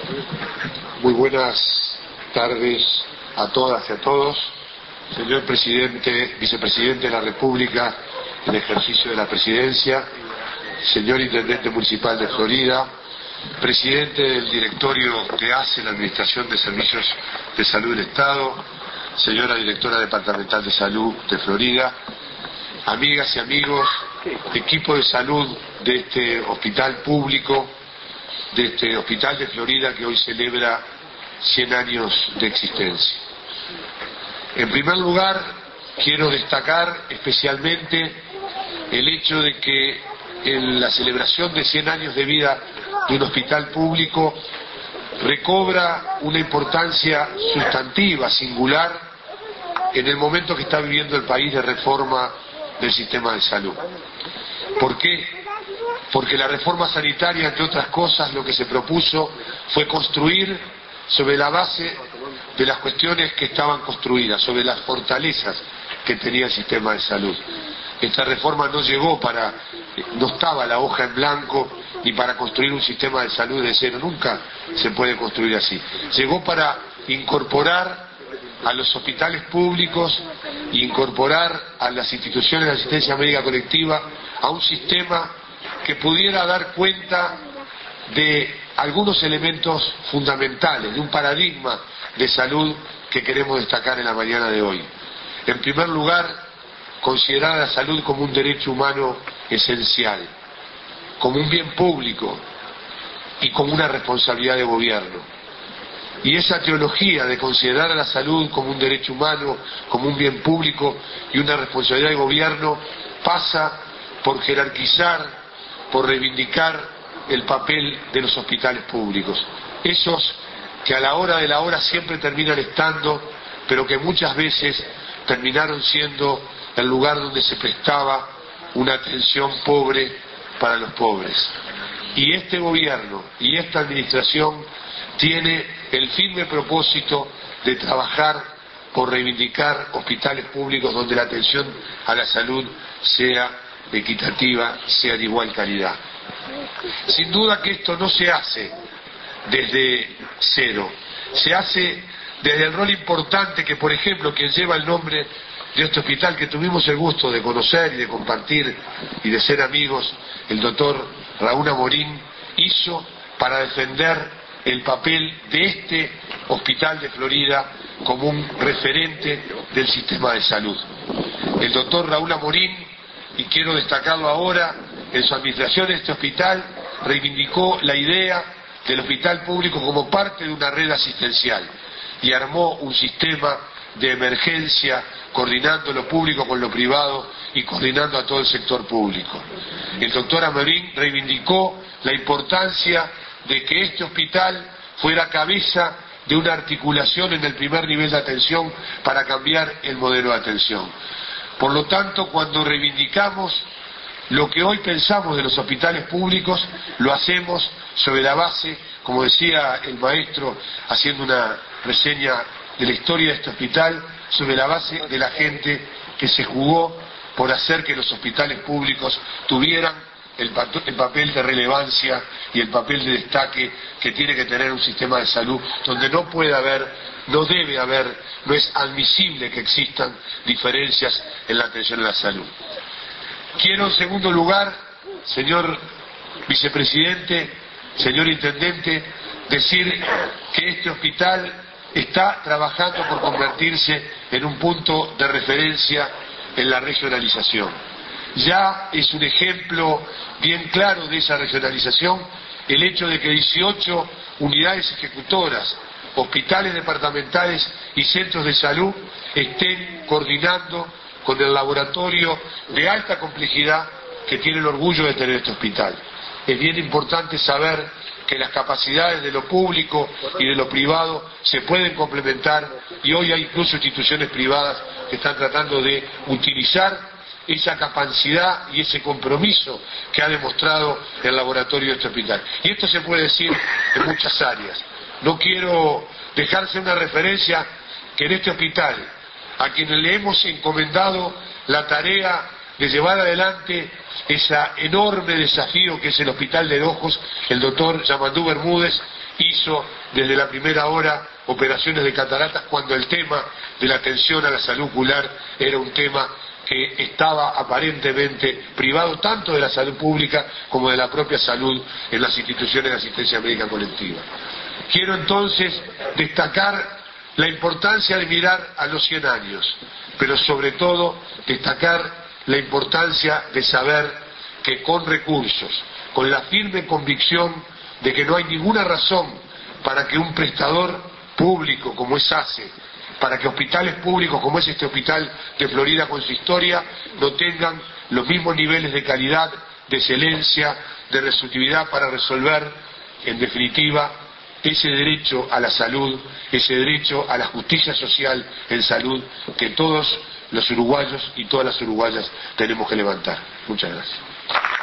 Muy buenas tardes a todas y a todos. Señor presidente, vicepresidente de la República en ejercicio de la presidencia, señor intendente municipal de Florida, presidente del directorio de ACE, la Administración de Servicios de Salud del Estado, señora directora departamental de salud de Florida, amigas y amigos, equipo de salud de este hospital público, de este hospital de Florida que hoy celebra 100 años de existencia. En primer lugar, quiero destacar especialmente el hecho de que en la celebración de 100 años de vida de un hospital público recobra una importancia sustantiva, singular, en el momento que está viviendo el país de reforma del sistema de salud. ¿Por qué? Porque la reforma sanitaria, entre otras cosas, lo que se propuso fue construir sobre la base de las cuestiones que estaban construidas, sobre las fortalezas que tenía el sistema de salud. Esta reforma no estaba la hoja en blanco ni para construir un sistema de salud de cero, nunca se puede construir así. Llegó para incorporar a los hospitales públicos e incorporar a las instituciones de asistencia médica colectiva a un sistema que pudiera dar cuenta de algunos elementos fundamentales, de un paradigma de salud que queremos destacar en la mañana de hoy. En primer lugar, considerar a la salud como un derecho humano esencial, como un bien público y como una responsabilidad de gobierno. Y esa teología de considerar a la salud como un derecho humano, como un bien público y una responsabilidad de gobierno pasa por jerarquizar, por reivindicar el papel de los hospitales públicos. Esos que a la hora de la hora siempre terminan estando, pero que muchas veces terminaron siendo el lugar donde se prestaba una atención pobre para los pobres. Y este gobierno y esta administración tiene el firme propósito de trabajar por reivindicar hospitales públicos donde la atención a la salud sea equitativa, sea de igual calidad. Sin duda que esto no se hace desde cero, se hace desde el rol importante que, por ejemplo, quien lleva el nombre de este hospital, que tuvimos el gusto de conocer y de compartir y de ser amigos, el doctor Raúl Amorín, hizo para defender el papel de este hospital de Florida como un referente del sistema de salud. El doctor Raúl Amorín, y quiero destacarlo ahora, en su administración de este hospital reivindicó la idea del hospital público como parte de una red asistencial y armó un sistema de emergencia coordinando lo público con lo privado y coordinando a todo el sector público. El doctor Amorín reivindicó la importancia de que este hospital fuera cabeza de una articulación en el primer nivel de atención para cambiar el modelo de atención. Por lo tanto, cuando reivindicamos lo que hoy pensamos de los hospitales públicos, lo hacemos sobre la base, como decía el maestro, haciendo una reseña de la historia de este hospital, sobre la base de la gente que se jugó por hacer que los hospitales públicos tuvieran el papel de relevancia y el papel de destaque que tiene que tener un sistema de salud, donde no puede haber, no debe haber, no es admisible que existan diferencias en la atención a la salud. Quiero, en segundo lugar, señor vicepresidente, señor intendente, decir que este hospital está trabajando por convertirse en un punto de referencia en la regionalización. Ya es un ejemplo bien claro de esa regionalización el hecho de que 18 unidades ejecutoras, hospitales departamentales y centros de salud estén coordinando con el laboratorio de alta complejidad que tiene el orgullo de tener este hospital. Es bien importante saber que las capacidades de lo público y de lo privado se pueden complementar y hoy hay incluso instituciones privadas que están tratando de utilizar esa capacidad y ese compromiso que ha demostrado el laboratorio de este hospital. Y esto se puede decir en muchas áreas. No quiero dejarse una referencia que en este hospital, a quienes le hemos encomendado la tarea de llevar adelante ese enorme desafío que es el Hospital de Ojos, el doctor Yamandú Bermúdez, hizo desde la primera hora operaciones de cataratas cuando el tema de la atención a la salud ocular era un tema que estaba aparentemente privado tanto de la salud pública como de la propia salud en las instituciones de asistencia médica colectiva. Quiero entonces destacar la importancia de mirar a los 100 años, pero sobre todo destacar la importancia de saber que con recursos, con la firme convicción de que no hay ninguna razón para que un prestador público como es ACE, para que hospitales públicos como es este hospital de Florida con su historia, no tengan los mismos niveles de calidad, de excelencia, de resolutividad para resolver, en definitiva, ese derecho a la salud, ese derecho a la justicia social en salud que todos los uruguayos y todas las uruguayas tenemos que levantar. Muchas gracias.